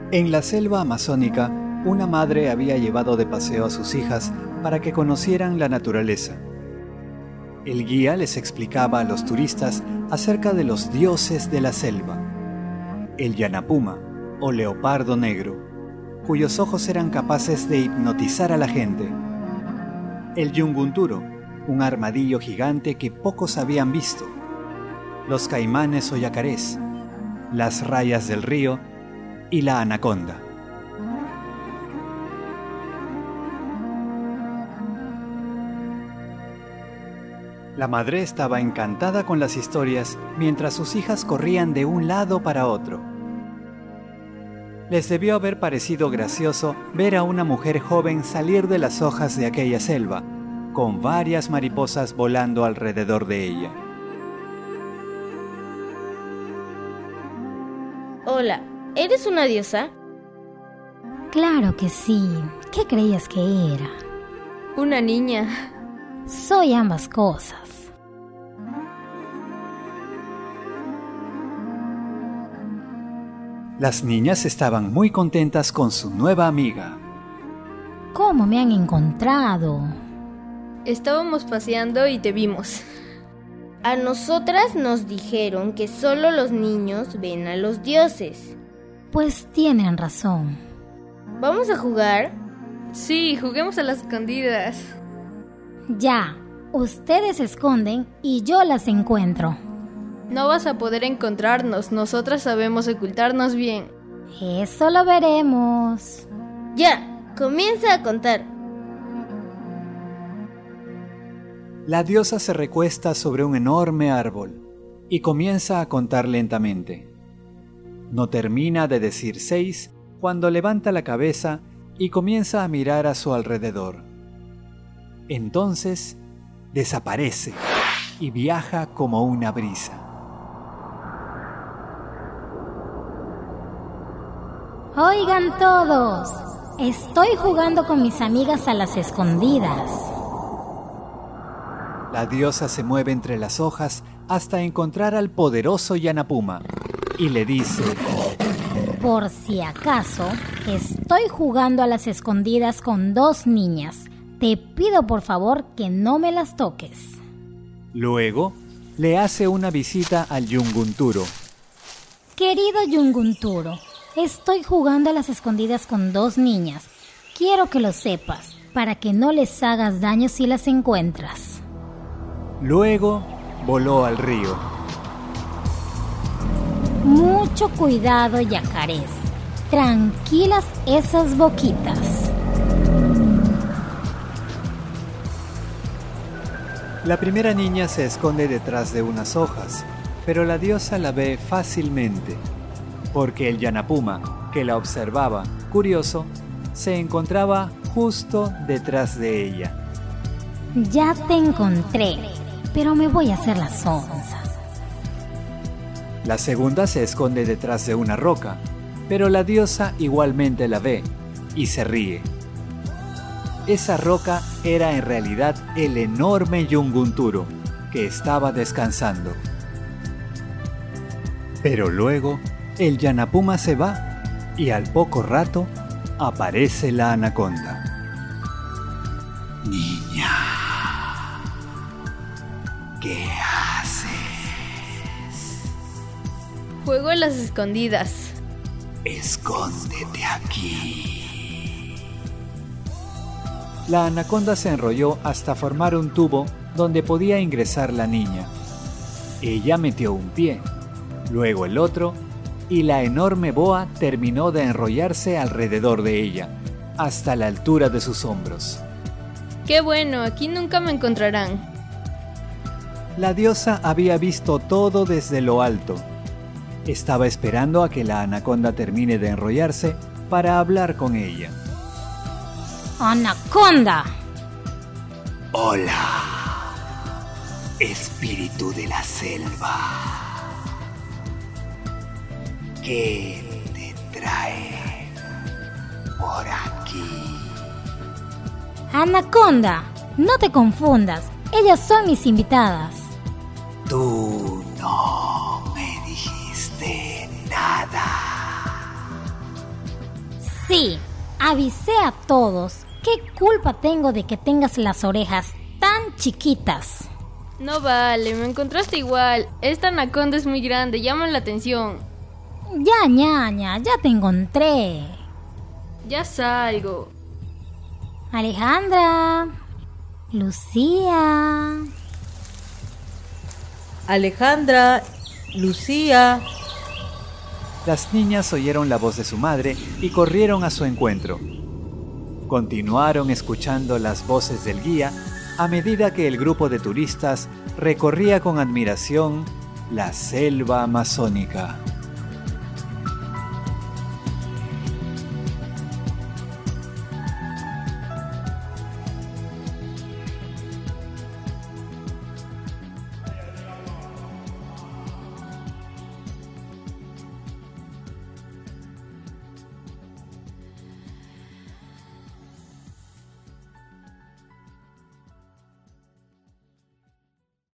En la selva amazónica, una madre había llevado de paseo a sus hijas para que conocieran la naturaleza. El guía les explicaba a los turistas acerca de los dioses de la selva: el yanapuma, o leopardo negro, cuyos ojos eran capaces de hipnotizar a la gente; el yungunturo, un armadillo gigante que pocos habían visto; los caimanes o yacarés, las rayas del río y la anaconda. La madre estaba encantada con las historias mientras sus hijas corrían de un lado para otro. Les debió haber parecido gracioso ver a una mujer joven salir de las hojas de aquella selva, con varias mariposas volando alrededor de ella. Hola, ¿eres una diosa? Claro que sí. ¿Qué creías que era? Una niña. Soy ambas cosas. Las niñas estaban muy contentas con su nueva amiga. ¿Cómo me han encontrado? Estábamos paseando y te vimos. A nosotras nos dijeron que solo los niños ven a los dioses. Pues tienen razón. ¿Vamos a jugar? Sí, juguemos a las escondidas. Ya, ustedes se esconden y yo las encuentro. No vas a poder encontrarnos, nosotras sabemos ocultarnos bien. Eso lo veremos. Ya, comienza a contar. La diosa se recuesta sobre un enorme árbol y comienza a contar lentamente. No termina de decir 6 cuando levanta la cabeza y comienza a mirar a su alrededor. Entonces desaparece y viaja como una brisa. Oigan todos, estoy jugando con mis amigas a las escondidas. La diosa se mueve entre las hojas hasta encontrar al poderoso yanapuma y le dice: por si acaso, estoy jugando a las escondidas con 2 niñas. Te pido por favor que no me las toques. Luego, le hace una visita al yungunturo. Querido yungunturo, estoy jugando a las escondidas con 2 niñas. Quiero que lo sepas, para que no les hagas daño si las encuentras. Luego, voló al río. Mucho cuidado, yacarés. Tranquilas esas boquitas. La primera niña se esconde detrás de unas hojas, pero la diosa la ve fácilmente, porque el yanapuma, que la observaba, curioso, se encontraba justo detrás de ella. Ya te encontré, pero me voy a hacer las onzas. La segunda se esconde detrás de una roca, pero la diosa igualmente la ve y se ríe. Esa roca era en realidad el enorme yungunturo, que estaba descansando. Pero luego el yanapuma se va y al poco rato aparece la anaconda. Niña, ¿qué haces? Juego a las escondidas. Escóndete aquí. La anaconda se enrolló hasta formar un tubo donde podía ingresar la niña. Ella metió un pie, luego el otro, y la enorme boa terminó de enrollarse alrededor de ella, hasta la altura de sus hombros. ¡Qué bueno! Aquí nunca me encontrarán. La diosa había visto todo desde lo alto. Estaba esperando a que la anaconda termine de enrollarse para hablar con ella. ¡Anaconda! Hola, espíritu de la selva. ¿Qué te trae por aquí? Anaconda, no te confundas. Ellas son mis invitadas. Tú no me dijiste nada. Sí, avisé a todos. ¿Qué culpa tengo de que tengas las orejas tan chiquitas? No vale, me encontraste igual. Esta anaconda es muy grande, llama la atención. Ya, ñaña, ya te encontré. Ya salgo. Alejandra, Lucía. Alejandra, Lucía. Las niñas oyeron la voz de su madre y corrieron a su encuentro. Continuaron escuchando las voces del guía a medida que el grupo de turistas recorría con admiración la selva amazónica.